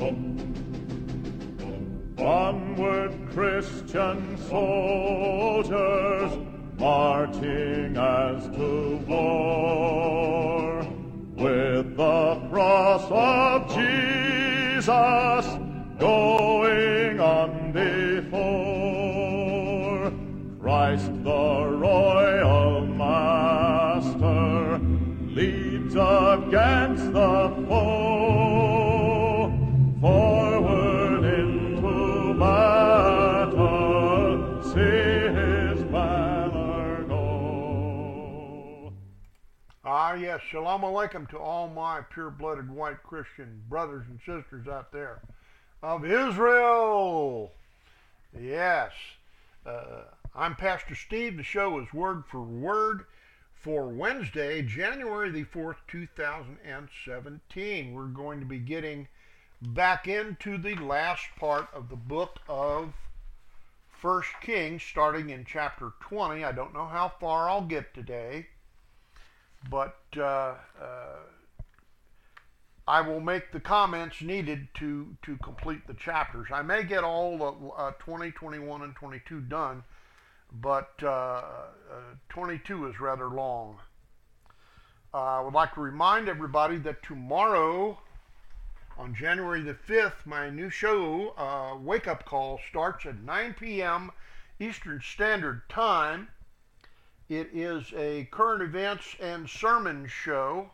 Onward, Christian soldiers, marching as to war, with the cross of Jesus going on before. Christ the royal master leads against the foe, forward into battle, see his banner go. Ah, yes, shalom aleichem to all my pure-blooded white Christian brothers and sisters out there of Israel. Yes, I'm Pastor Steve. The show is Word for Word for Wednesday, January the 4th, 2017. We're going to be getting back into the last part of the book of 1 Kings, starting in chapter 20. I don't know how far I'll get today, but I will make the comments needed to complete the chapters. I may get all of 20, 21, and 22 done, but 22 is rather long. I would like to remind everybody that tomorrow, on January the 5th, my new show, Wake Up Call, starts at 9 p.m. Eastern Standard Time. It is a current events and sermon show,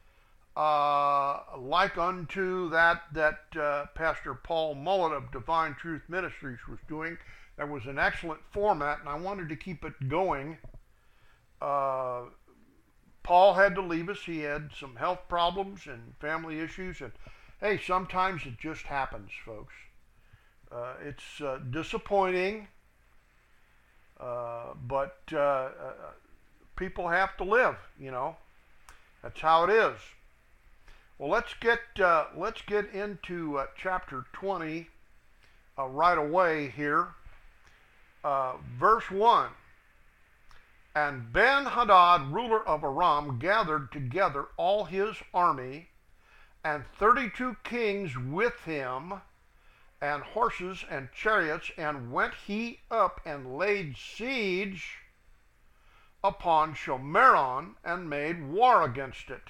like unto that Pastor Paul Mullet of Divine Truth Ministries was doing. That was an excellent format, and I wanted to keep it going. Paul had to leave us. He had some health problems and family issues, and hey, sometimes it just happens, folks. It's disappointing, but people have to live, you know. That's how it is. Well, let's get into chapter 20 right away here. Verse 1. And Ben-Hadad, ruler of Aram, gathered together all his army, and 32 kings with him, and horses and chariots, and went he up and laid siege upon Shomeron, and made war against it.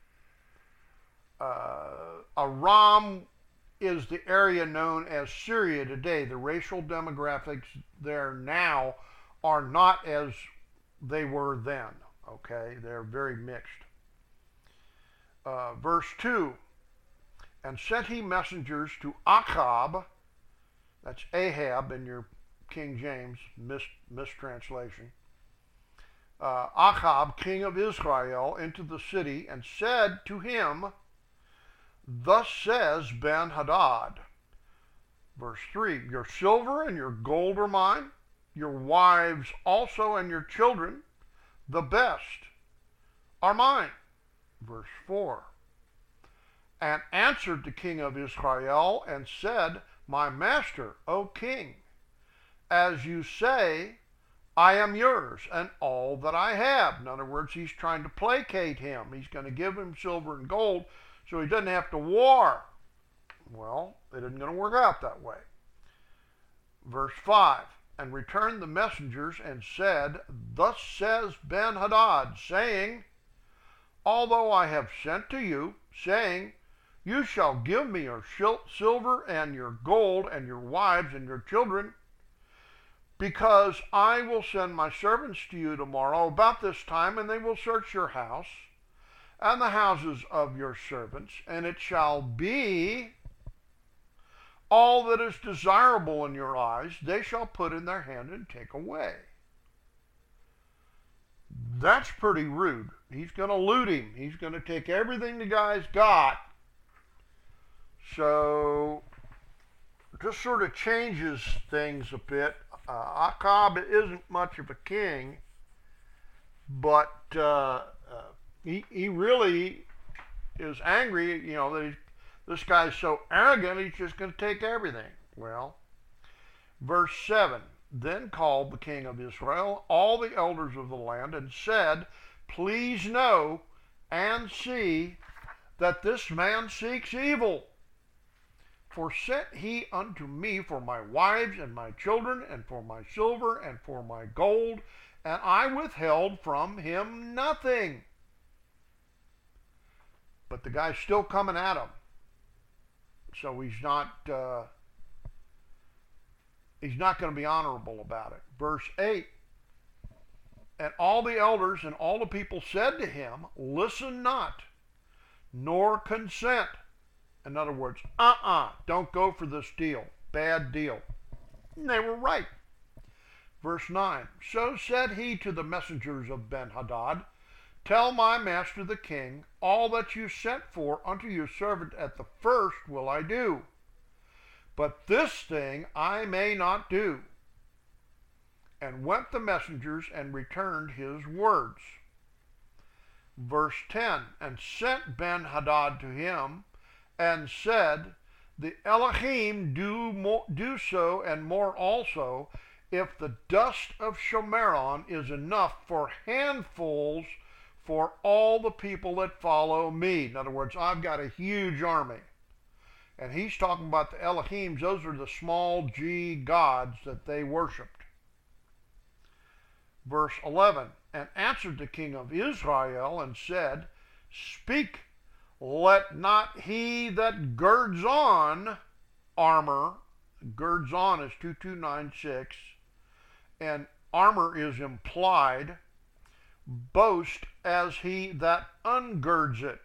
Aram is the area known as Syria today. The racial demographics there now are not as they were then. Okay, they're very mixed. Verse 2. And sent he messengers to Achab, that's Ahab in your King James mistranslation, Achab, king of Israel, into the city, and said to him, Thus says Ben-Hadad, verse 3, Your silver and your gold are mine, your wives also and your children, the best, are mine. Verse 4, And answered the king of Israel, and said, My master, O king, as you say, I am yours, and all that I have. In other words, he's trying to placate him. He's going to give him silver and gold so he doesn't have to war. Well, it isn't going to work out that way. Verse 5, And returned the messengers and said, Thus says Ben-Hadad, saying, Although I have sent to you, saying, You shall give me your silver and your gold and your wives and your children, because I will send my servants to you tomorrow about this time, and they will search your house and the houses of your servants, and it shall be all that is desirable in your eyes, they shall put in their hand and take away. That's pretty rude. He's going to loot him. He's going to take everything the guy's got. So, just sort of changes things a bit. Achab isn't much of a king, but he really is angry, you know, that this guy's so arrogant, he's just going to take everything. Well, verse 7, Then called the king of Israel all the elders of the land, and said, Please know and see that this man seeks evil. For sent he unto me for my wives and my children, and for my silver and for my gold, and I withheld from him nothing. But the guy's still coming at him, so he's not going to be honorable about it. Verse 8. And all the elders and all the people said to him, listen not, nor consent. In other words, don't go for this deal. Bad deal. And they were right. Verse 9. So said he to the messengers of Ben-Hadad, tell my master the king, all that you sent for unto your servant at the first will I do. But this thing I may not do. And went the messengers and returned his words. Verse 10. And sent Ben-Hadad to him, and said, the Elohim do so and more also, if the dust of Shomeron is enough for handfuls for all the people that follow me. In other words, I've got a huge army. And he's talking about the Elohims. Those are the small g gods that they worshipped. Verse 11. And answered the king of Israel and said, speak, let not he that girds on armor, girds on is 2296, and armor is implied, boast as he that ungirds it,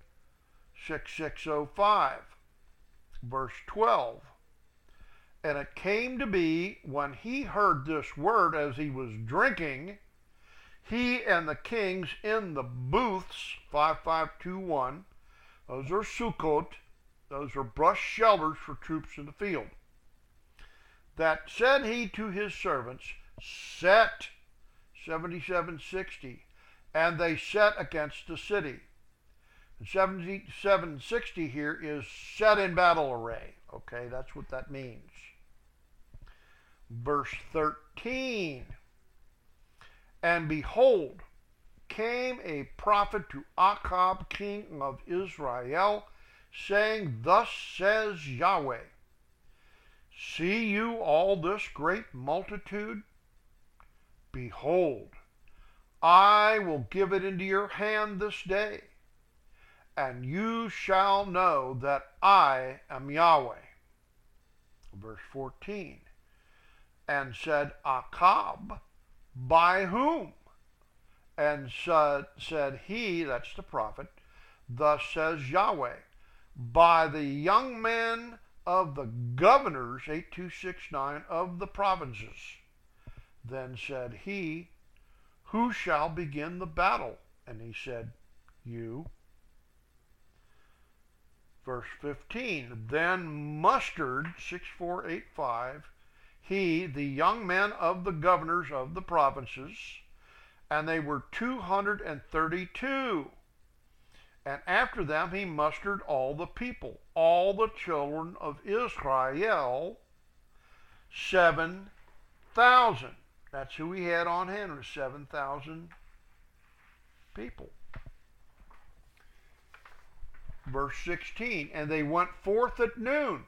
6605. Verse 12. And it came to be, when he heard this word as he was drinking, he and the kings in the booths, 5521, those are Sukkot, those are brush shelters for troops in the field, that said he to his servants, set, 7760, and they set against the city. And 7760 here is set in battle array. Okay, that's what that means. Verse 13. And behold, came a prophet to Achab, king of Israel, saying, thus says Yahweh, see you all this great multitude? Behold, I will give it into your hand this day, and you shall know that I am Yahweh. Verse 14. And said Achab, by whom? And said he, that's the prophet, thus says Yahweh, by the young men of the governors, 8269, of the provinces. Then said he, who shall begin the battle? And he said, you. Verse 15, then mustered, 6485, he, the young men of the governors of the provinces, and they were 232. And after them he mustered all the people, all the children of Israel, 7,000. That's who he had on hand, was 7,000 people. Verse 16, and they went forth at noon.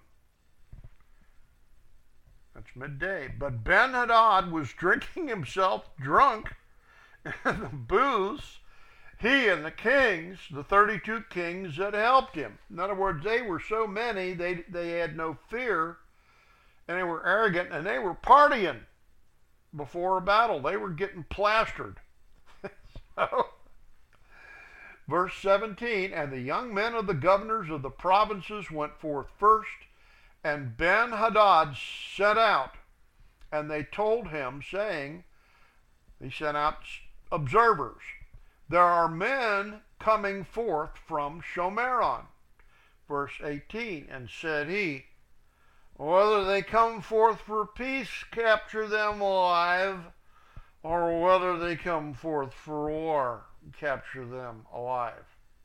That's midday. But Ben-Hadad was drinking himself drunk in the booths, he and the kings, the 32 kings that helped him. In other words, they were so many, they had no fear, and they were arrogant, and they were partying before a battle. They were getting plastered. So, verse 17, and the young men of the governors of the provinces went forth first, and Ben-Hadad set out, and they told him, saying, he sent out observers, there are men coming forth from Shomeron. Verse 18, and said he, whether they come forth for peace, capture them alive, or whether they come forth for war, capture them alive.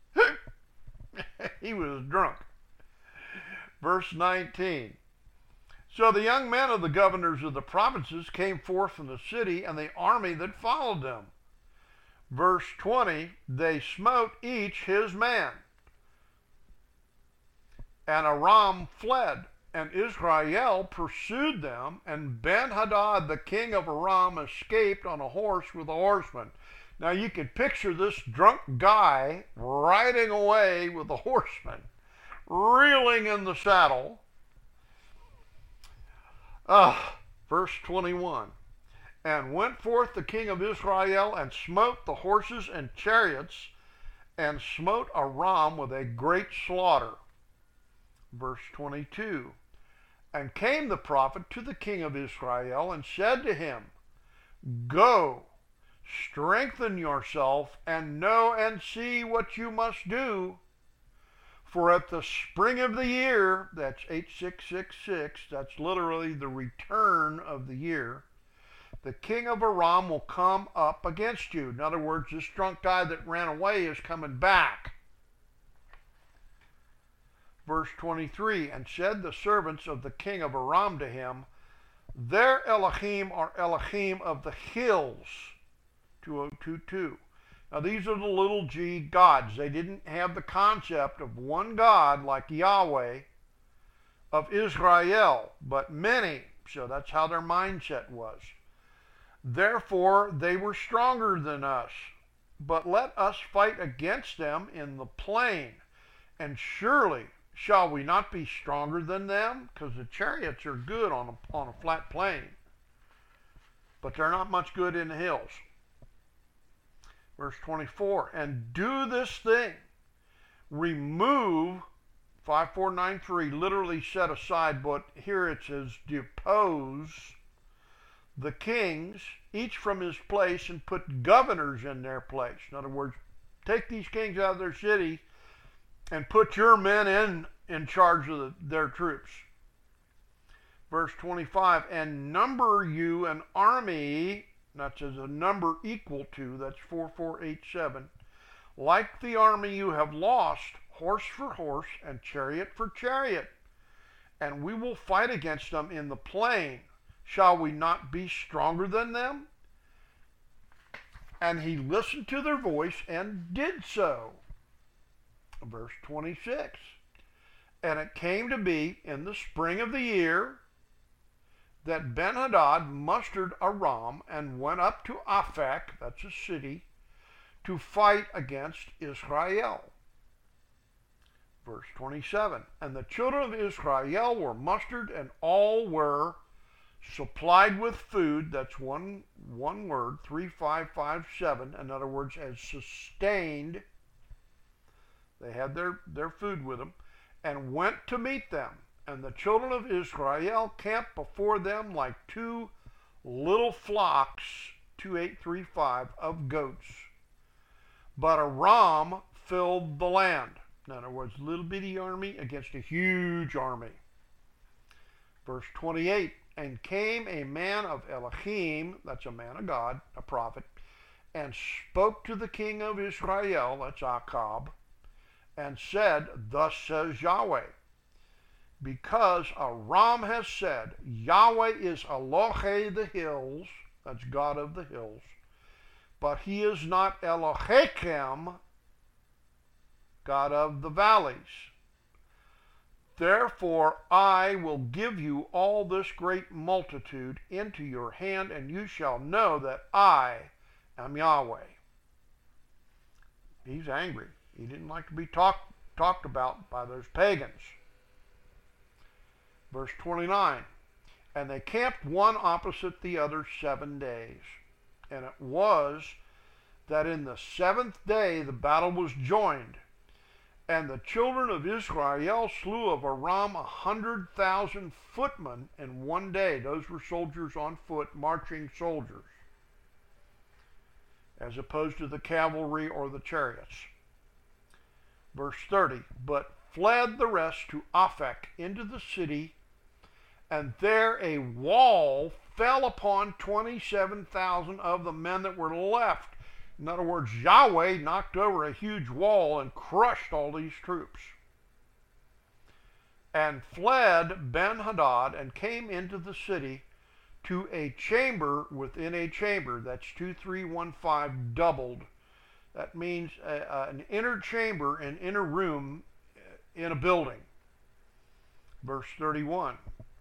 He was drunk. Verse 19. So the young men of the governors of the provinces came forth from the city, and the army that followed them. Verse 20. They smote each his man. And Aram fled, and Israel pursued them, and Ben-Hadad, the king of Aram, escaped on a horse with a horseman. Now you can picture this drunk guy riding away with a horseman, reeling in the saddle. Verse 21. And went forth the king of Israel, and smote the horses and chariots, and smote Aram with a great slaughter. Verse 22. And came the prophet to the king of Israel, and said to him, Go, strengthen yourself, and know and see what you must do. For at the spring of the year, that's 8666, that's literally the return of the year, the king of Aram will come up against you. In other words, this drunk guy that ran away is coming back. Verse 23, and said the servants of the king of Aram to him, Their Elohim are Elohim of the hills. 2022. Now these are the little g gods. They didn't have the concept of one God like Yahweh of Israel, but many. So that's how their mindset was. Therefore they were stronger than us. But let us fight against them in the plain. And surely shall we not be stronger than them? Because the chariots are good on a flat plain. But they're not much good in the hills. Verse 24, and do this thing. Remove, 5493 literally set aside, but here it says depose the kings, each from his place, and put governors in their place. In other words, take these kings out of their city and put your men in charge of their troops. Verse 25, and number you an army, that says a number equal to, that's 4487, like the army you have lost, horse for horse and chariot for chariot. And we will fight against them in the plain. Shall we not be stronger than them? And he listened to their voice and did so. Verse 26. And it came to be in the spring of the year that Ben-Hadad mustered Aram and went up to Aphek, that's a city, to fight against Israel. Verse 27. And the children of Israel were mustered, and all were supplied with food, that's one word, 3557, in other words, as sustained. They had their food with them, and went to meet them. And the children of Israel camped before them like two little flocks, 2835, of goats. But Aram filled the land. In other words, little bitty army against a huge army. Verse 28, and came a man of Elohim, that's a man of God, a prophet, and spoke to the king of Israel, that's Achab, and said, Thus says Yahweh, because Aram has said, Yahweh is Elohe the hills, that's God of the hills, but he is not Elohechem, God of the valleys. Therefore I will give you all this great multitude into your hand, and you shall know that I am Yahweh. He's angry. He didn't like to be talked about by those pagans. Verse 29, and they camped one opposite the other 7 days. And it was that in the 7th day the battle was joined. And the children of Israel slew of Aram 100,000 footmen in 1 day. Those were soldiers on foot, marching soldiers, as opposed to the cavalry or the chariots. Verse 30, but fled the rest to Aphek into the city, and there a wall fell upon 27,000 of the men that were left. In other words, Yahweh knocked over a huge wall and crushed all these troops. And fled Ben-Hadad and came into the city to a chamber within a chamber. That's 2315 doubled. That means an inner chamber, an inner room in a building. Verse 31.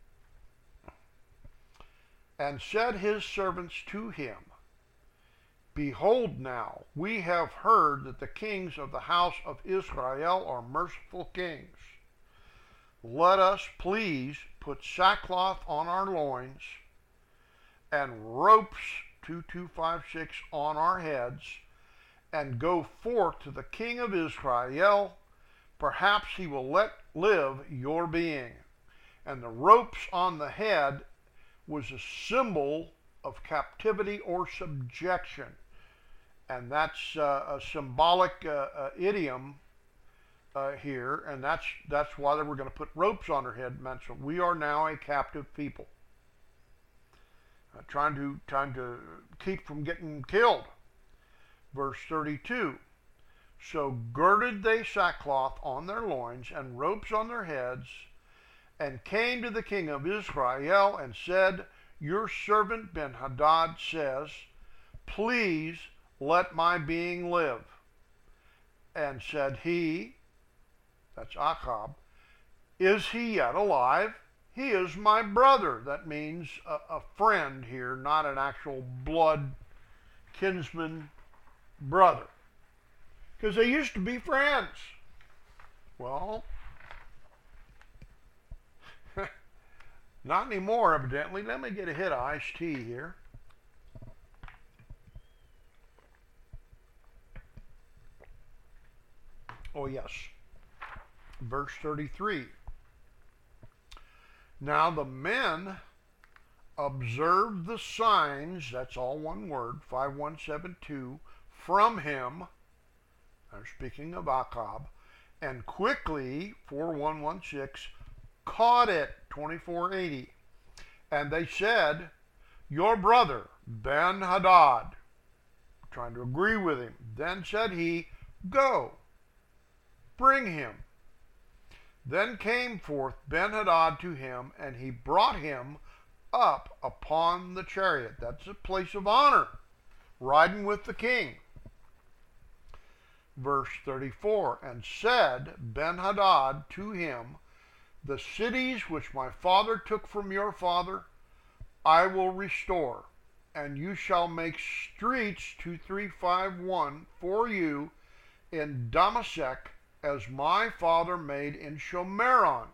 And said his servants to him, Behold now, we have heard that the kings of the house of Israel are merciful kings. Let us please put sackcloth on our loins and ropes 2256 on our heads and go forth to the king of Israel. Perhaps he will let live your being. And the ropes on the head was a symbol of captivity or subjection. And that's a symbolic idiom here, and that's why they were going to put ropes on their head. Mentioned, we are now a captive people, trying to keep from getting killed. Verse 32. So girded they sackcloth on their loins and ropes on their heads, and came to the king of Israel and said, Your servant Ben-Hadad says, Please let my being live. And said he, that's Achab, Is he yet alive? He is my brother. That means a friend here, not an actual blood kinsman brother. Because they used to be friends. Well, not anymore, evidently. Let me get a hit of iced tea here. Oh, yes. Verse 33. Now the men observed the signs, that's all one word, 5172, from him, they're speaking of Achab, and quickly, 4116, caught it, 2480. And they said, Your brother, Ben-Hadad, trying to agree with him. Then said he, Go, bring him. Then came forth Ben-Hadad to him, and he brought him up upon the chariot. That's a place of honor, riding with the king. Verse 34, and said Ben-Hadad to him, The cities which my father took from your father, I will restore, and you shall make streets 2351 for you in Damascus, as my father made in Shomeron.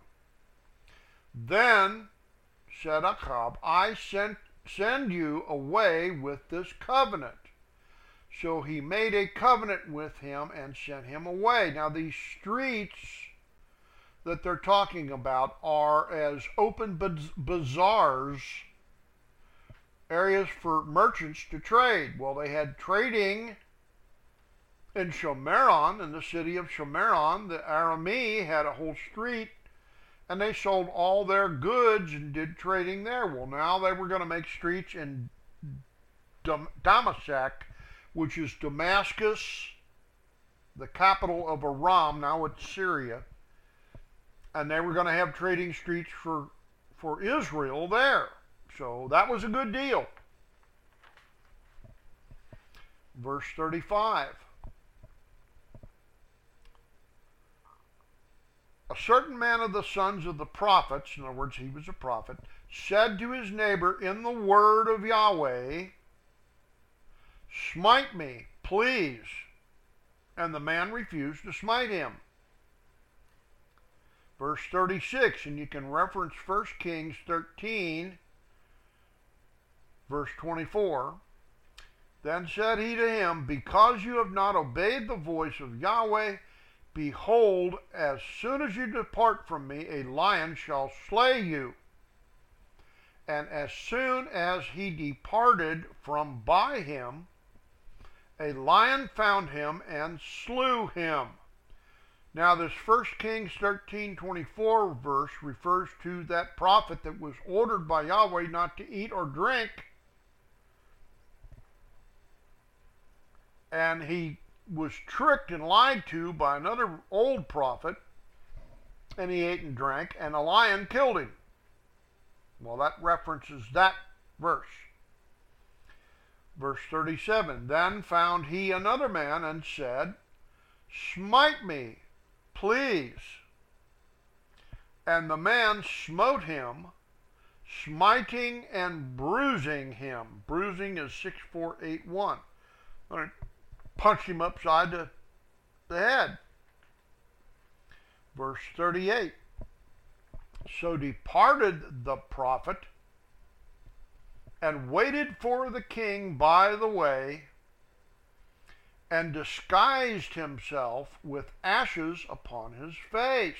Then said Achab, I send you away with this covenant. So he made a covenant with him and sent him away. Now these streets that they're talking about are as open bazaars, areas for merchants to trade. Well, they had trading in Shomeron, in the city of Shomeron. The Arami had a whole street, and they sold all their goods and did trading there. Well, now they were going to make streets in Damascus, which is Damascus, the capital of Aram. Now it's Syria. And they were going to have trading streets for Israel there. So that was a good deal. Verse 35. A certain man of the sons of the prophets, in other words, he was a prophet, said to his neighbor in the word of Yahweh, Smite me, please. And the man refused to smite him. Verse 36, and you can reference 1 Kings 13, verse 24. Then said he to him, Because you have not obeyed the voice of Yahweh, behold, as soon as you depart from me, a lion shall slay you. And as soon as he departed from by him, a lion found him and slew him. Now this 1 Kings 13:24 verse refers to that prophet that was ordered by Yahweh not to eat or drink. And he was tricked and lied to by another old prophet, and he ate and drank, and a lion killed him. Well, that references that verse. Verse 37, Then found he another man and said, Smite me, please. And the man smote him, smiting and bruising him. Bruising is 6481. Punched him upside the head. Verse 38. So departed the prophet and waited for the king by the way, and disguised himself with ashes upon his face.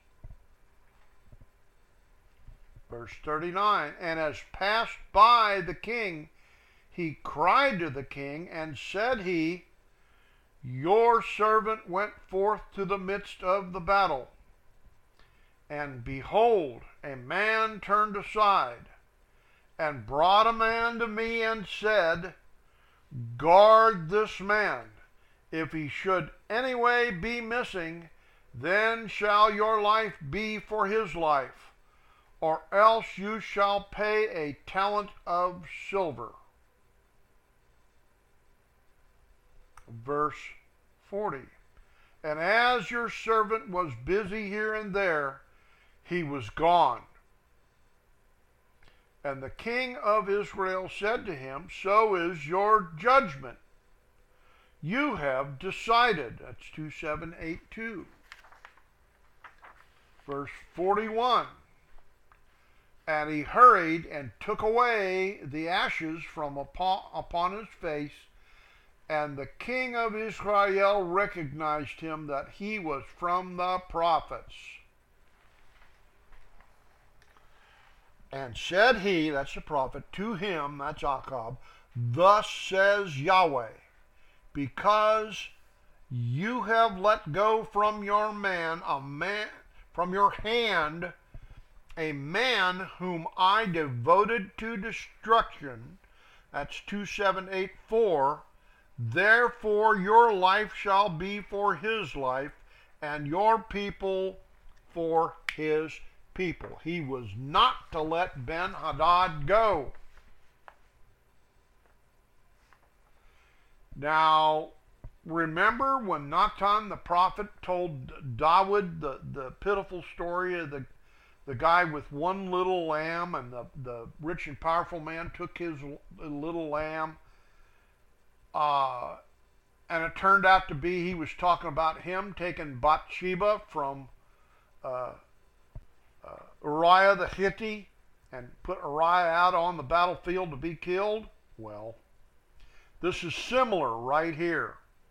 Verse 39. And as passed by the king, he cried to the king, and said he, Your servant went forth to the midst of the battle, and behold, a man turned aside, and brought a man to me, and said, Guard this man. If he should anyway be missing, then shall your life be for his life, or else you shall pay a talent of silver. Verse 40. And as your servant was busy here and there, he was gone. And the king of Israel said to him, So is your judgment. You have decided. That's 2782. Verse 41. And he hurried and took away the ashes from upon his face, and the king of Israel recognized him that he was from the prophets. And said he, that's the prophet, to him, that's Achab, Thus says Yahweh, because you have let go from your from your hand, a man whom I devoted to destruction, that's 2784, therefore your life shall be for his life, and your people for his people. He was not to let Ben-Hadad go. Now, remember when Natan the prophet told David the pitiful story of the guy with one little lamb, and the rich and powerful man took his little lamb, and it turned out to be he was talking about him taking Bathsheba from Uriah the Hittite and put Uriah out on the battlefield to be killed? Well, this is similar right here.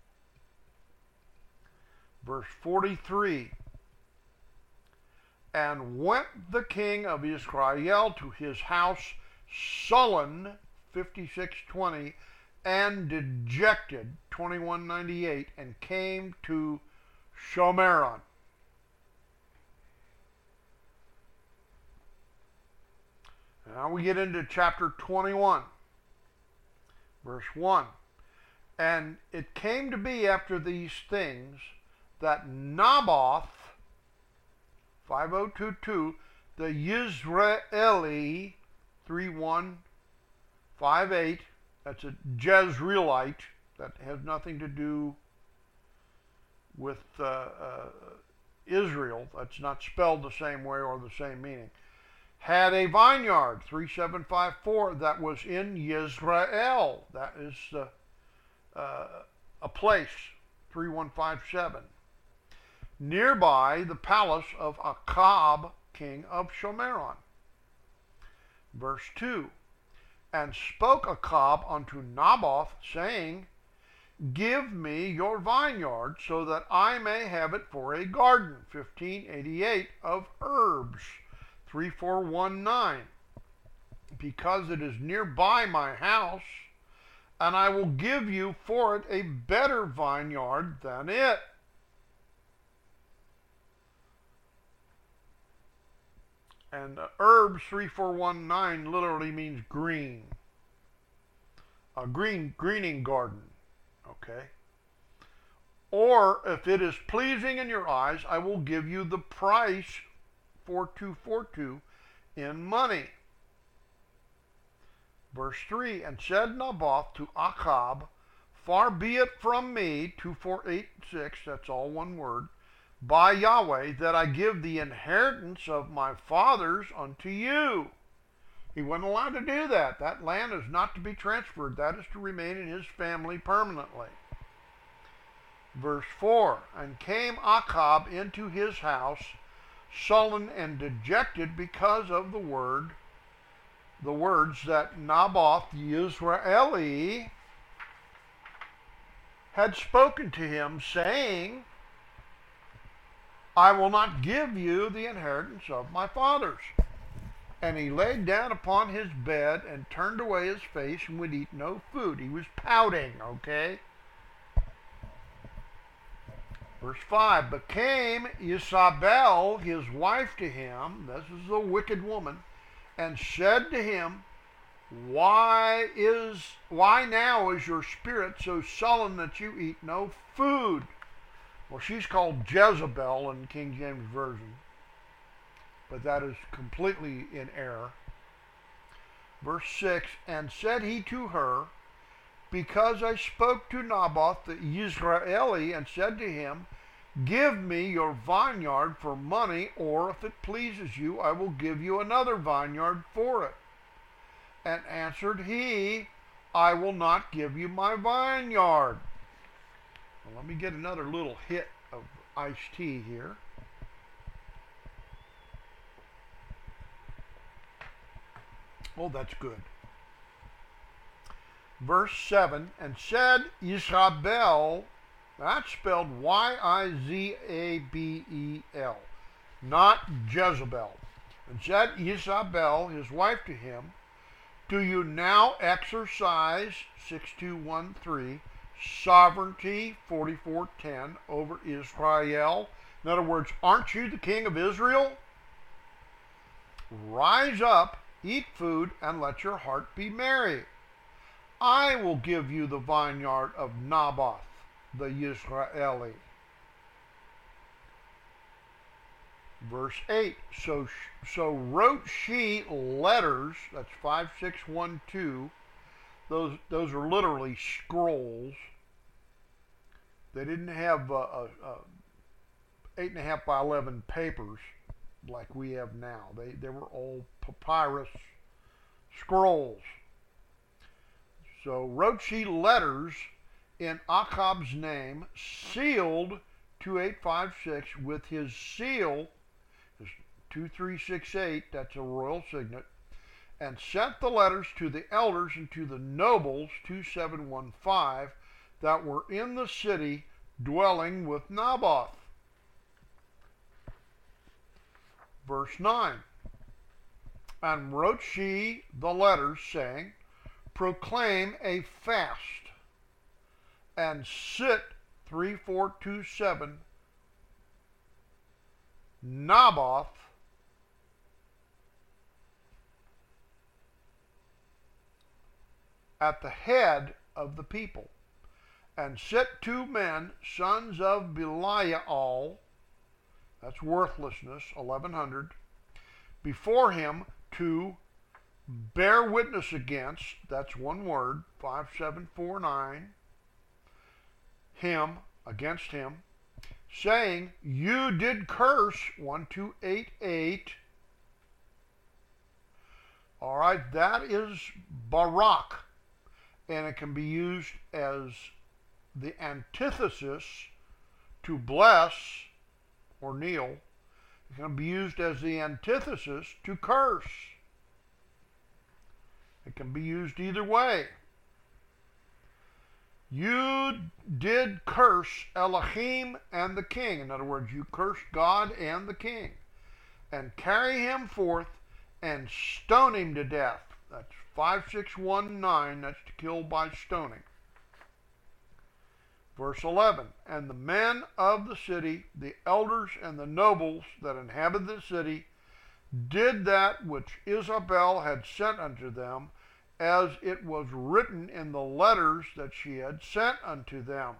Verse 43. And went the king of Israel to his house sullen, 5620, and dejected, 2198, and came to Shomeron. Now we get into chapter 21, verse 1. And it came to be after these things that Naboth, 5022, the Yisraeli, 3158, that's a Jezreelite, that has nothing to do with Israel, that's not spelled the same way or the same meaning, had a vineyard, 3754, that was in Yisrael. That is a place, 3157. Nearby the palace of Achab, king of Shomeron. Verse 2. And spoke Achab unto Naboth, saying, Give me your vineyard, so that I may have it for a garden, 1588, of herbs, 3419, because it is nearby my house, and I will give you for it a better vineyard than it. And herbs 3419 literally means green. A greening garden. Okay? Or if it is pleasing in your eyes, I will give you the price, 4242, in money. Verse 3, and said Naboth to Achab, Far be it from me, 2486, that's all one word, by Yahweh, that I give the inheritance of my fathers unto you. He wasn't allowed to do that. That land is not to be transferred. That is to remain in his family permanently. Verse 4, and came Achab into his house, sullen and dejected because of the words that Naboth the Yisraeli had spoken to him, saying, I will not give you the inheritance of my fathers. And he laid down upon his bed and turned away his face and would eat no food. He was pouting, okay? Verse 5, but came Isabel, his wife, to him, this is a wicked woman, and said to him, why now is your spirit so sullen that you eat no food? Well, she's called Jezebel in King James Version, but that is completely in error. Verse 6, and said he to her, because I spoke to Naboth the Yisraeli and said to him, give me your vineyard for money, or if it pleases you, I will give you another vineyard for it. And answered he, I will not give you my vineyard. Well, let me get another little hit of iced tea here. Oh, that's good. Verse 7, and said Isabel, that's spelled Y-I-Z-A-B-E-L, not Jezebel. And said Isabel, his wife, to him, do you now exercise, 6213, sovereignty, 4410, over Israel? In other words, aren't you the king of Israel? Rise up, eat food, and let your heart be merry. I will give you the vineyard of Naboth the Yisraeli. Verse 8, so wrote she letters, that's 5612, those are literally scrolls. They didn't have 8.5 by 11 papers like we have now. They were all papyrus scrolls. So wrote she letters in Achab's name, sealed 2856 with his seal, 2368, that's a royal signet, and sent the letters to the elders and to the nobles, 2715, that were in the city dwelling with Naboth. Verse 9, and wrote she the letters, saying, proclaim a fast, and sit 3427 Naboth at the head of the people, and set 2 men, sons of Belial, that's worthlessness, 1100, before him to bear witness against, that's one word, 5749, him, against him, saying, you did curse, 1288. All right, that is Barak, and it can be used as the antithesis to bless or kneel. It can be used as the antithesis to curse. It can be used either way. You did curse Elohim and the king. In other words, you cursed God and the king. And carry him forth and stone him to death. That's 5619. That's to kill by stoning. Verse 11. And the men of the city, the elders and the nobles that inhabit the city, did that which Isabel had sent unto them, as it was written in the letters that she had sent unto them.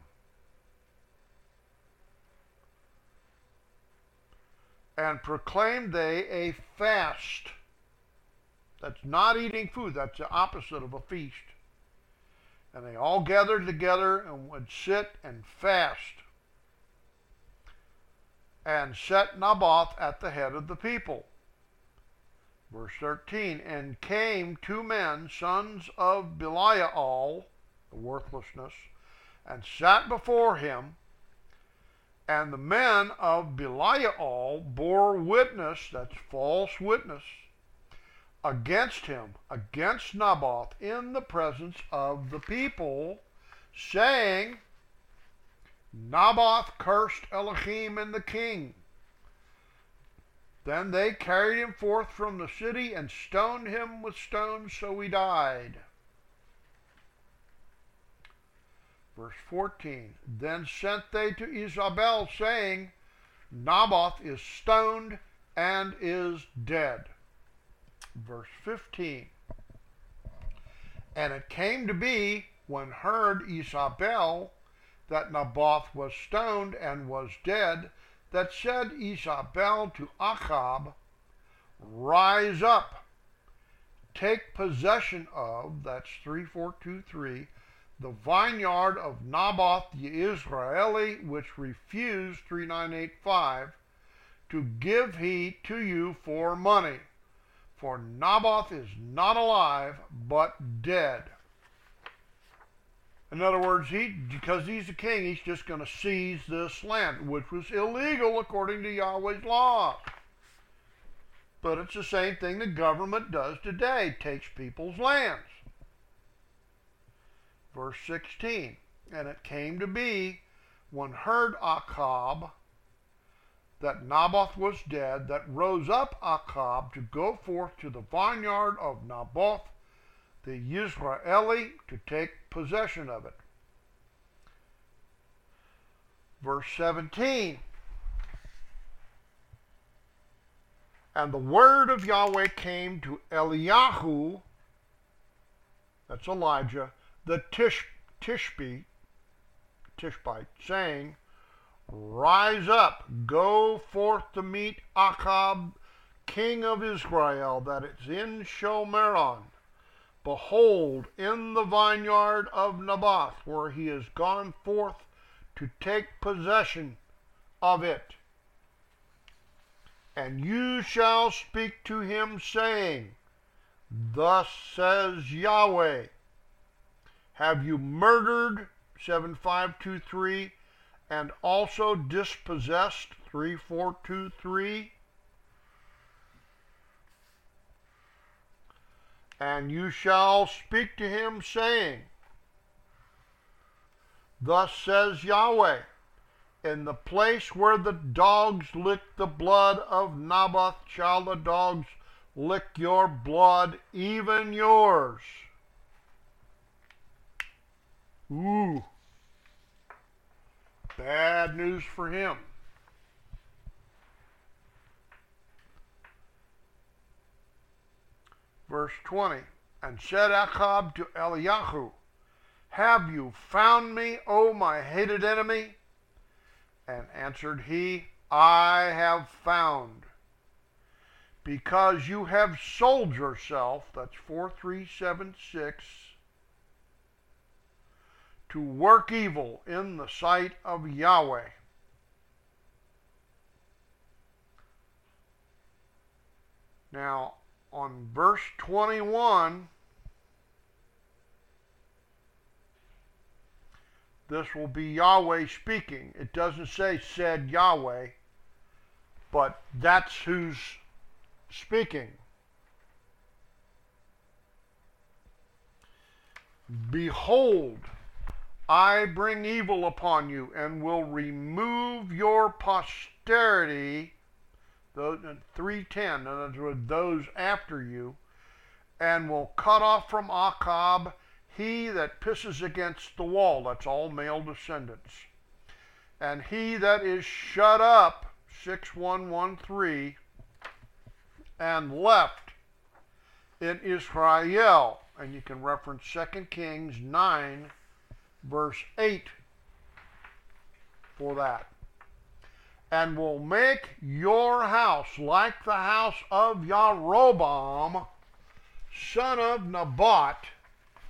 And proclaimed they a fast. That's not eating food, that's the opposite of a feast. And they all gathered together and would sit and fast. and set Naboth at the head of the people. Verse 13, and came 2 men, sons of Belial, the worthlessness, and sat before him. And the men of Belial bore witness, that's false witness, against him, against Naboth, in the presence of the people, saying, Naboth cursed Elohim and the king. Then they carried him forth from the city and stoned him with stones, so he died. Verse 14, then sent they to Isabel, saying, Naboth is stoned and is dead. Verse 15, and it came to be, when heard Isabel that Naboth was stoned and was dead, that said Isabel to Achab, rise up, take possession of, that's 3423, the vineyard of Naboth the Israeli, which refused, 3985, to give he to you for money. For Naboth is not alive, but dead. In other words, because he's a king, he's just going to seize this land, which was illegal according to Yahweh's laws. But it's the same thing the government does today, takes people's lands. Verse 16, and it came to be, when heard Achab that Naboth was dead, that rose up Achab to go forth to the vineyard of Naboth the Israeli, to take possession of it. Verse 17, and the word of Yahweh came to Eliyahu, that's Elijah, the Tishbite, saying, rise up, go forth to meet Achab, king of Israel, that is in Shomeron. Behold, in the vineyard of Naboth, where he is gone forth to take possession of it. And you shall speak to him, saying, thus says Yahweh, have you murdered, 7523, and also dispossessed, 3423? And you shall speak to him, saying, thus says Yahweh, in the place where the dogs licked the blood of Naboth shall the dogs lick your blood, even yours. Ooh. Bad news for him. Verse 20, and said Achab to Eliyahu, have you found me, O my hated enemy? And answered he, I have found. Because you have sold yourself, that's 4376, to work evil in the sight of Yahweh. Now, on verse 21, this will be Yahweh speaking. It doesn't say said Yahweh, but that's who's speaking. Behold, I bring evil upon you, and will remove your posterity, those 310, in other words, those after you, and will cut off from Achab he that pisses against the wall, that's all male descendants, and he that is shut up, 6113, and left in Israel. And you can reference 2 Kings 9, verse 8 for that. And will make your house like the house of Yaroboam, son of Nebat,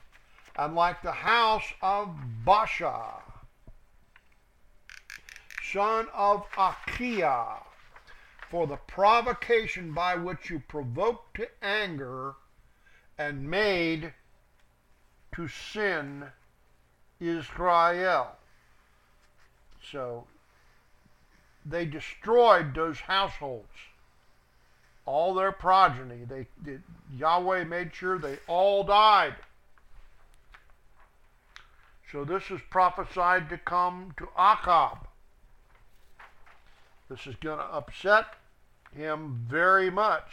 and like the house of Baasha, son of Achiah, for the provocation by which you provoked to anger and made to sin Israel. So they destroyed those households, all their progeny. Yahweh made sure they all died. So this is prophesied to come to Achab. This is going to upset him very much.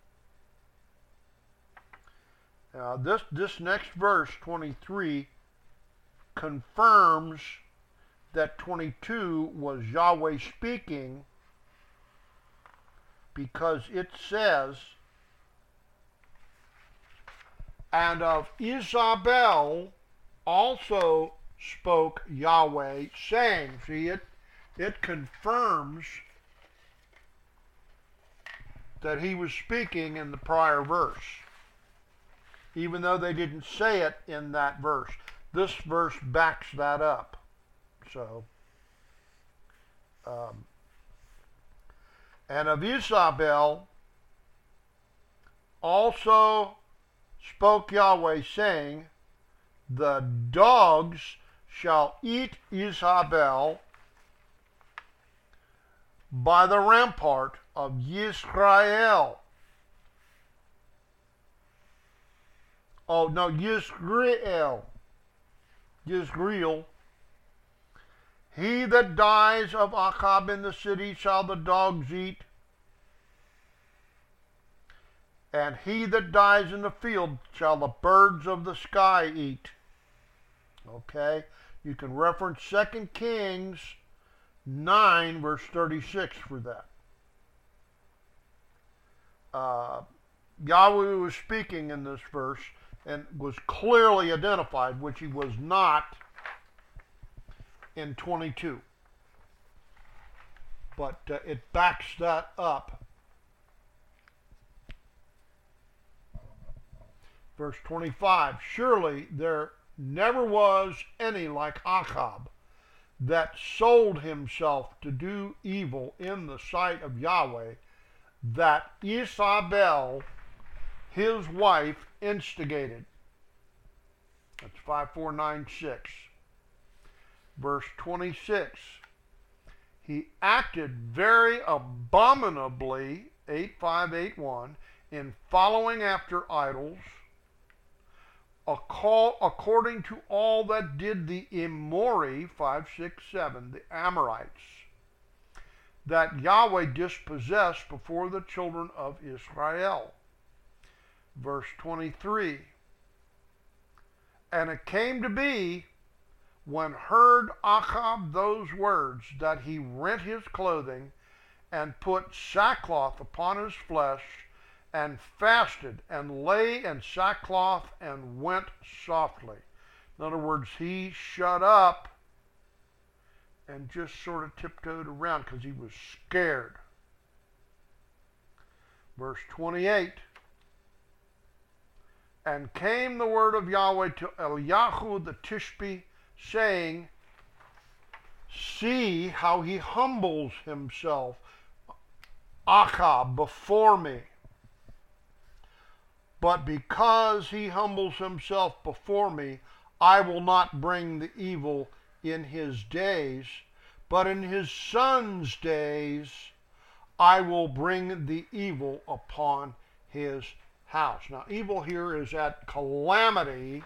This next verse, 23, confirms that 22 was Yahweh speaking, because it says, and of Isabel also spoke Yahweh, saying, see, it confirms that he was speaking in the prior verse, even though they didn't say it in that verse. This verse backs that up. So, and of Isabel also spoke Yahweh, saying, the dogs shall eat Isabel by the rampart of Yisrael. Oh, no, Yisrael. Yisrael. He that dies of Achab in the city shall the dogs eat, and he that dies in the field shall the birds of the sky eat. Okay? You can reference 2 Kings 9, verse 36 for that. Yahweh was speaking in this verse and was clearly identified, which he was not in 22. But it backs that up. Verse 25, surely there never was any like Achab, that sold himself to do evil in the sight of Yahweh, that Isabel, his wife, instigated. That's 5496. Verse 26, he acted very abominably, 8581, in following after idols, according to all that did the Emori, 567, the Amorites, that Yahweh dispossessed before the children of Israel. Verse 23, and it came to be, when heard Achab those words, that he rent his clothing, and put sackcloth upon his flesh, and fasted, and lay in sackcloth, and went softly. In other words, he shut up and just sort of tiptoed around because he was scared. Verse 28, and came the word of Yahweh to Eliyahu the Tishbe, saying, see how he humbles himself, Achab, before me. But because he humbles himself before me, I will not bring the evil in his days, but in his son's days I will bring the evil upon his house. Now, evil here is at calamity,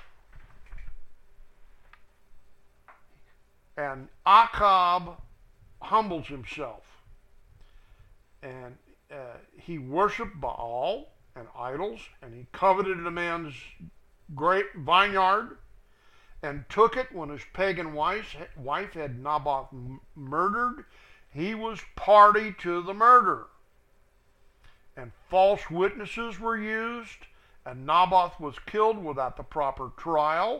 and Achab humbles himself, and he worshiped Baal and idols, and he coveted a man's grape vineyard, and took it when his pagan wife had Naboth murdered. He was party to the murder, and false witnesses were used, and Naboth was killed without the proper trial.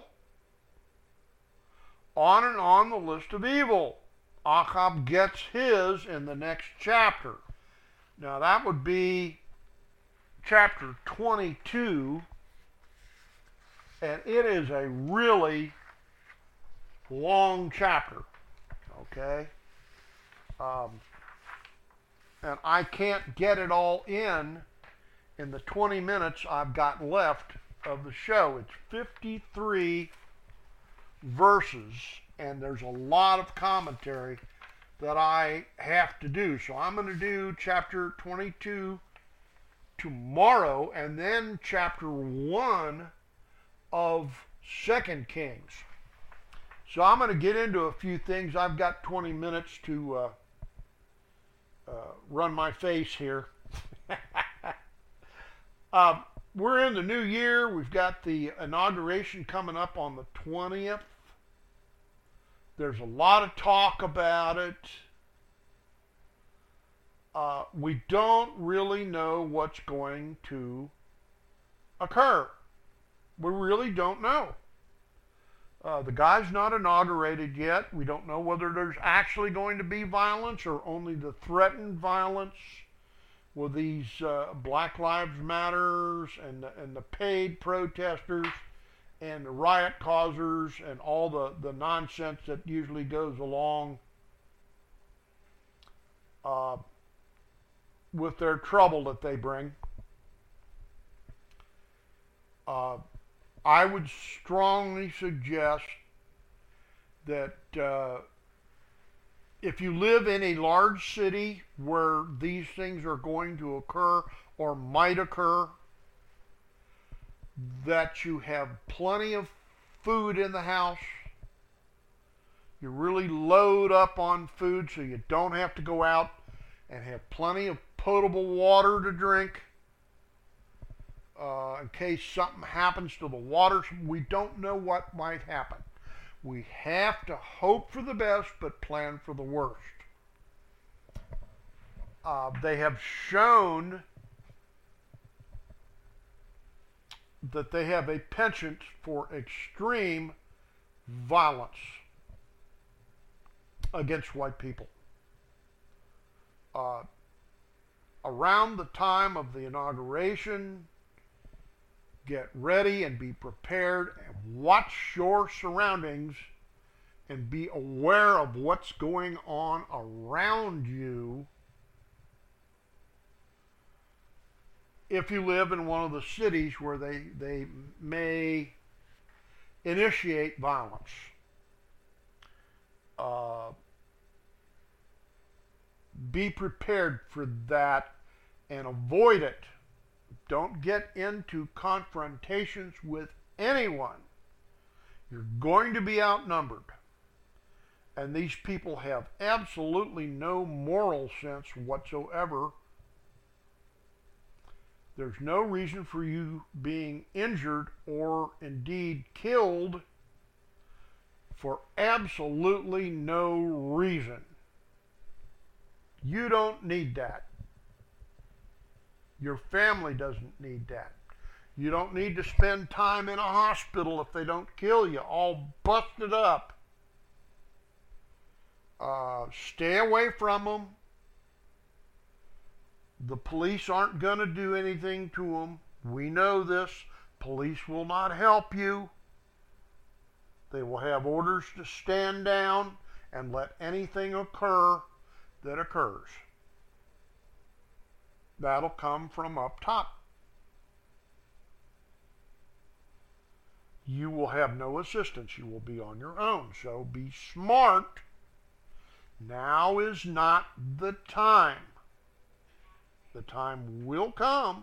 On and on the list of evil. Achab gets his in the next chapter. Now that would be chapter 22, and it is a really long chapter, okay? Um, and I can't get it all in the 20 minutes I've got left of the show. It's 53 verses, and there's a lot of commentary that I have to do. So I'm going to do chapter 22 tomorrow, and then chapter 1 of 2 Kings. So I'm going to get into a few things. I've got 20 minutes to run my face here. We're in the new year. We've got the inauguration coming up on the 20th. There's a lot of talk about it. We don't really know what's going to occur. We really don't know. The guy's not inaugurated yet. We don't know whether there's actually going to be violence or only the threatened violence with these Black Lives Matters and the paid protesters and the riot causers and all the nonsense that usually goes along with their trouble that they bring. I would strongly suggest that if you live in a large city where these things are going to occur or might occur, that you have plenty of food in the house. You really load up on food so you don't have to go out, and have plenty of potable water to drink. In case something happens to the water, we don't know what might happen. We have to hope for the best, but plan for the worst. They have shown that they have a penchant for extreme violence against white people. Around the time of the inauguration, get ready and be prepared and watch your surroundings and be aware of what's going on around you if you live in one of the cities where they may initiate violence. Be prepared for that and avoid it. Don't get into confrontations with anyone. You're going to be outnumbered. And these people have absolutely no moral sense whatsoever. There's no reason for you being injured or indeed killed for absolutely no reason. You don't need that. Your family doesn't need that. You don't need to spend time in a hospital if they don't kill you, all busted up. Stay away from them. The police aren't going to do anything to them. We know this. Police will not help you. They will have orders to stand down and let anything occur that occurs. That'll come from up top. You will have no assistance. You will be on your own. So be smart. Now is not the time. The time will come,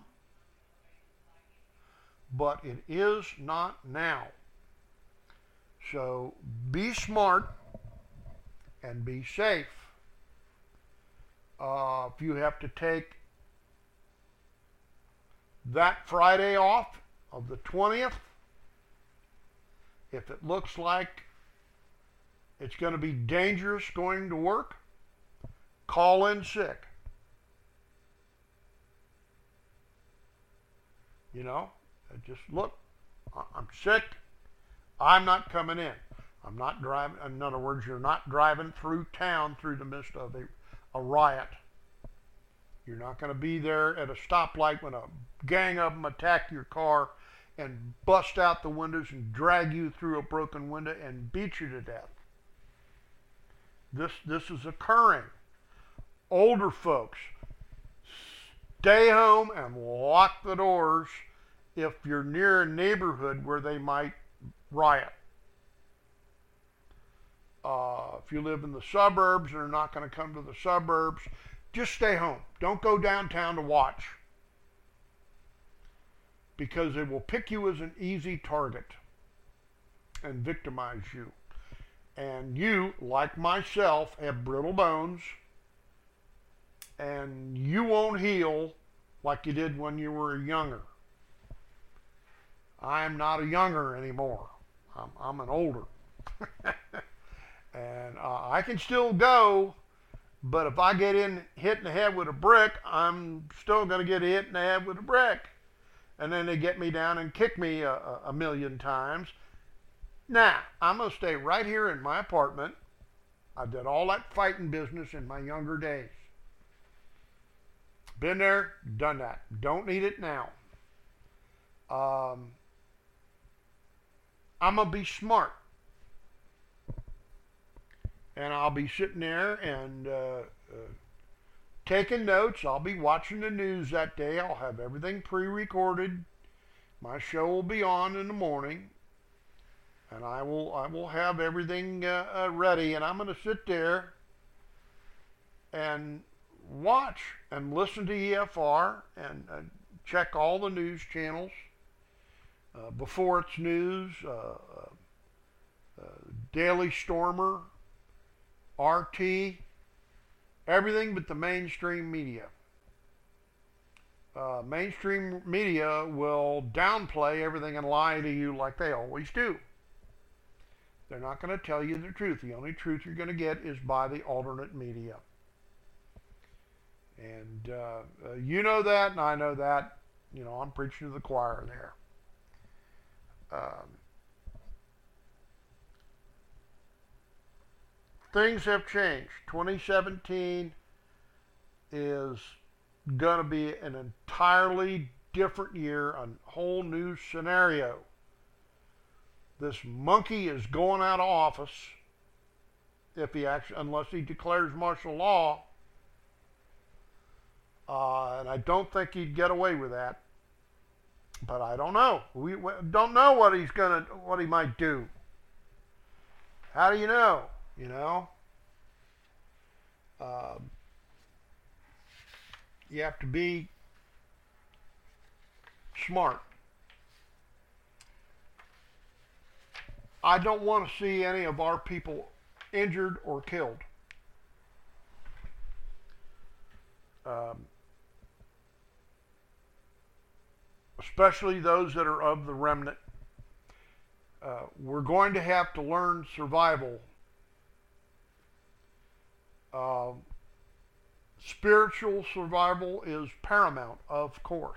but it is not now. So be smart and be safe. If you have to take that Friday off of the 20th, if it looks like it's going to be dangerous going to work, call in sick. You know, just look, I'm sick. I'm not coming in. I'm not driving. In other words, you're not driving through town through the midst of a riot. You're not going to be there at a stoplight when a gang of them attack your car and bust out the windows and drag you through a broken window and beat you to death. This is occurring. Older folks, stay home and lock the doors if you're near a neighborhood where they might riot. If you live in the suburbs and are not going to come to the suburbs, just stay home. Don't go downtown to watch, because they will pick you as an easy target and victimize you. And you, like myself, have brittle bones, and you won't heal like you did when you were younger. I'm not a younger anymore. I'm an older. And I can still go, but if I get hit in the head with a brick, I'm still going to get hit in the head with a brick. And then they get me down and kick me a million times. Nah, I'm going to stay right here in my apartment. I did all that fighting business in my younger days. Been there, done that. Don't need it now. I'm going to be smart. And I'll be sitting there and taking notes. I'll be watching the news that day. I'll have everything pre-recorded. My show will be on in the morning. And I will have everything ready. And I'm going to sit there and watch and listen to EFR and check all the news channels. Before It's News, Daily Stormer, RT, everything but the mainstream media. Mainstream media will downplay everything and lie to you like they always do. They're not going to tell you the truth. The only truth you're going to get is by the alternate media. And you know that, and I know that. You know, I'm preaching to the choir there. Things have changed. 2017 is going to be an entirely different year, a whole new scenario. This monkey is going out of office unless he declares martial law. And I don't think he'd get away with that. But I don't know. We don't know what he might do. How do you know? You know? You have to be smart. I don't want to see any of our people injured or killed. Especially those that are of the remnant. We're going to have to learn survival. Spiritual survival is paramount, of course.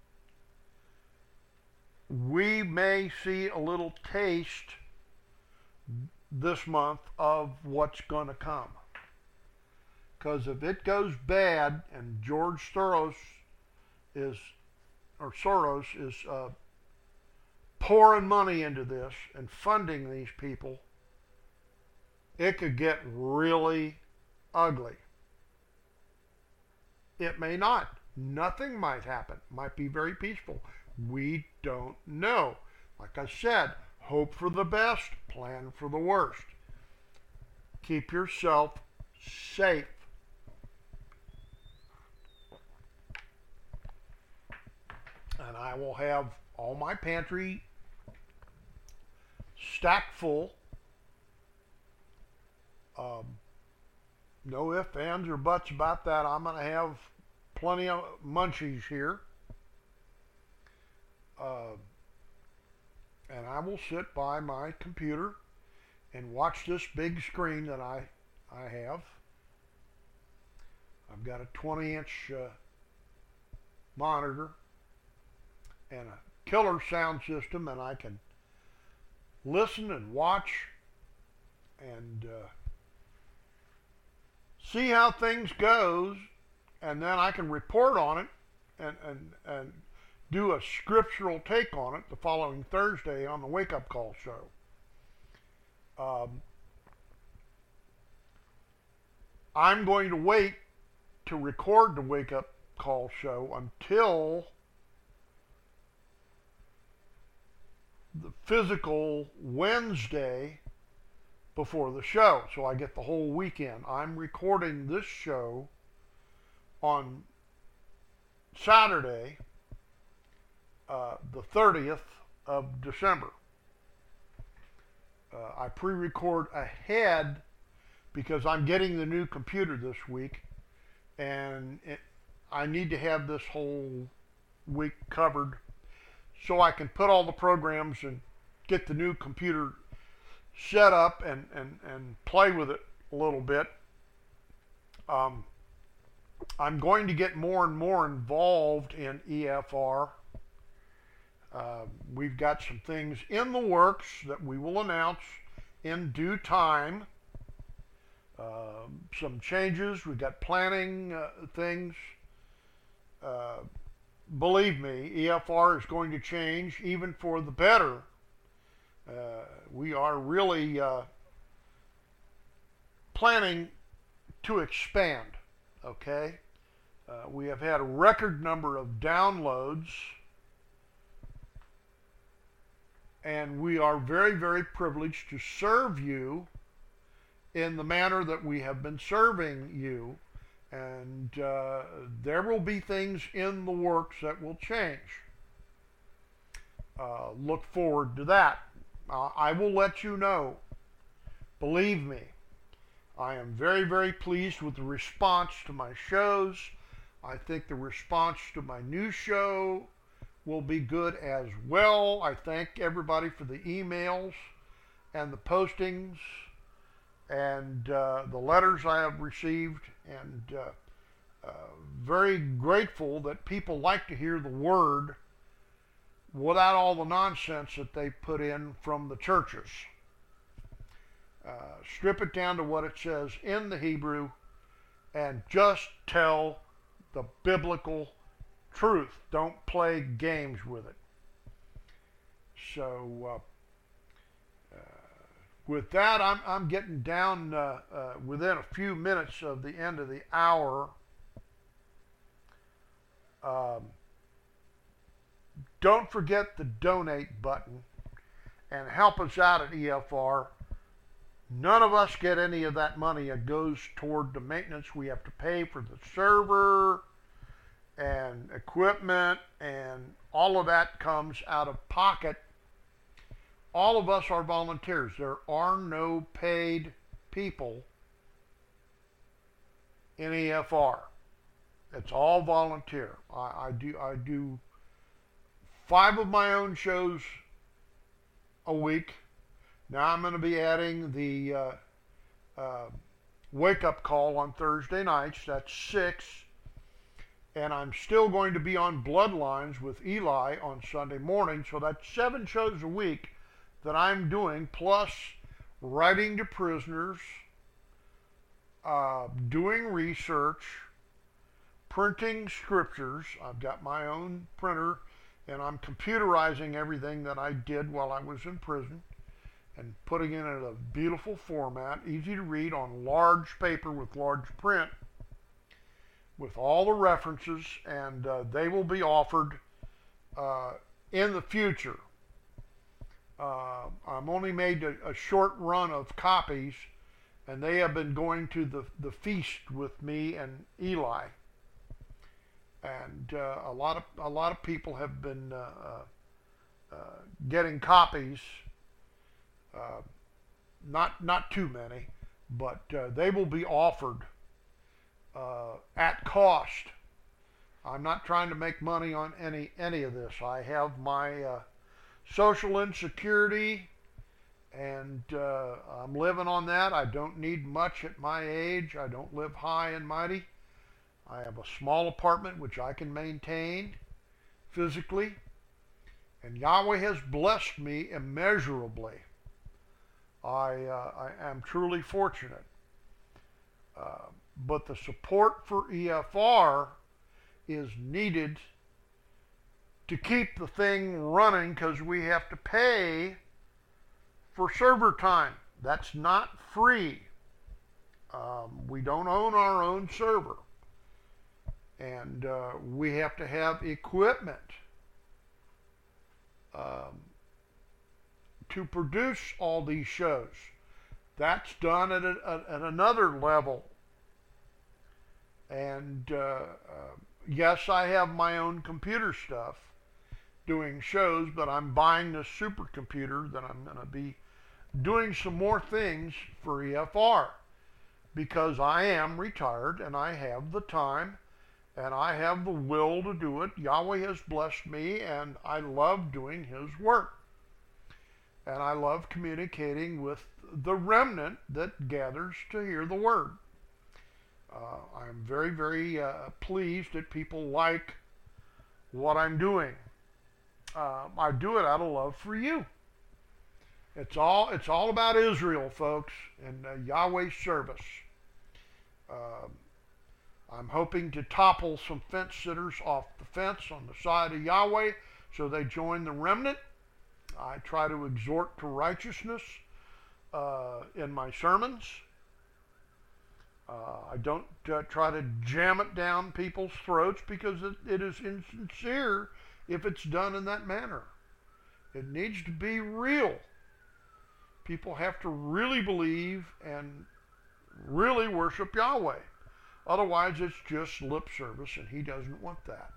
We may see a little taste this month of what's going to come. Because if it goes bad and George Soros is pouring money into this and funding these people, it could get really ugly. It may not. Nothing might happen. Might be very peaceful. We don't know. Like I said, hope for the best, plan for the worst. Keep yourself safe. And I will have all my pantry stacked full. No ifs, ands, or buts about that. I'm going to have plenty of munchies here. And I will sit by my computer and watch this big screen that I have. I've got a 20-inch monitor and a killer sound system, and I can listen and watch and see how things goes, and then I can report on it and do a scriptural take on it the following Thursday on the Wake Up Call show. I'm going to wait to record the Wake Up Call show until the physical Wednesday before the show. So I get the whole weekend. I'm recording this show on Saturday, the 30th of December. I pre-record ahead because I'm getting the new computer this week, and I need to have this whole week covered so I can put all the programs and get the new computer set up and play with it a little bit. I'm going to get more and more involved in EFR. We've got some things in the works that we will announce in due time. Some changes. We've got planning things. Believe me, EFR is going to change even for the better. We are really planning to expand, okay? We have had a record number of downloads, and we are very, very privileged to serve you in the manner that we have been serving you. And there will be things in the works that will change. Look forward to that. I will let you know. Believe me, I am very, very pleased with the response to my shows. I think the response to my new show will be good as well. I thank everybody for the emails and the postings and the letters I have received, and very grateful that people like to hear the word without all the nonsense that they put in from the churches. Strip it down to what it says in the Hebrew and just tell the biblical truth. Don't play games with it. So with that, I'm getting down within a few minutes of the end of the hour. Don't forget the donate button and help us out at EFR. None of us get any of that money. It goes toward the maintenance we have to pay for the server and equipment, and all of that comes out of pocket. All of us are volunteers. There are no paid people in EFR. It's all volunteer. I do 5 of my own shows a week. Now I'm going to be adding the Wake Up Call on Thursday nights. That's 6. And I'm still going to be on Bloodlines with Eli on Sunday morning. So that's 7 shows a week that I'm doing, plus writing to prisoners, doing research, printing scriptures. I've got my own printer, and I'm computerizing everything that I did while I was in prison and putting it in a beautiful format, easy to read on large paper with large print, with all the references, and they will be offered in the future. I'm only made a short run of copies, and they have been going to the feast with me and Eli. And a lot of people have been getting copies. Not too many, but they will be offered at cost. I'm not trying to make money on any of this. I have my social insecurity, and I'm living on that. I don't need much at my age. I don't live high and mighty. I have a small apartment which I can maintain physically, and Yahweh has blessed me immeasurably. I am truly fortunate. But the support for EFR is needed to keep the thing running, because we have to pay for server time. That's not free. We don't own our own server. And we have to have equipment to produce all these shows. That's done at another level. And yes, I have my own computer stuff doing shows, but I'm buying this supercomputer that I'm going to be doing some more things for EFR because I am retired and I have the time and I have the will to do it. Yahweh has blessed me and I love doing His work. And I love communicating with the remnant that gathers to hear the Word. I'm very, very pleased that people like what I'm doing. I do it out of love for you. It's all about Israel, folks, and Yahweh's service. I'm hoping to topple some fence sitters off the fence on the side of Yahweh so they join the remnant. I try to exhort to righteousness in my sermons. I don't try to jam it down people's throats because it is insincere if it's done in that manner. It needs to be real. People have to really believe and really worship Yahweh. Otherwise, it's just lip service, and He doesn't want that.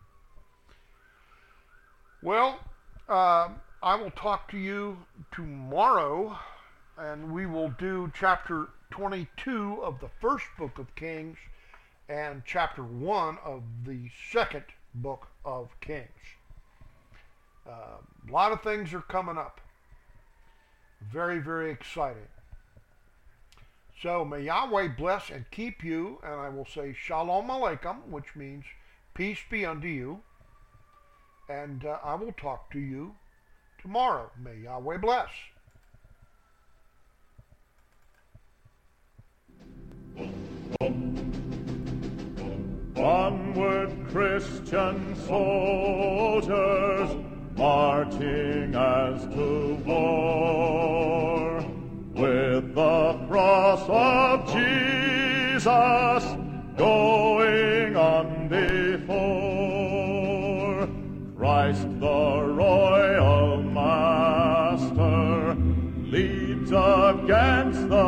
Well, I will talk to you tomorrow, and we will do chapter 22 of the first book of Kings and chapter 1 of the second book of Kings. A lot of things are coming up. Very, very exciting. So may Yahweh bless and keep you, and I will say Shalom Aleichem, which means peace be unto you, and I will talk to you tomorrow. May Yahweh bless. Onward, Christian soldiers, marching as to war, with the cross of Jesus going on before. Christ the royal master leads against the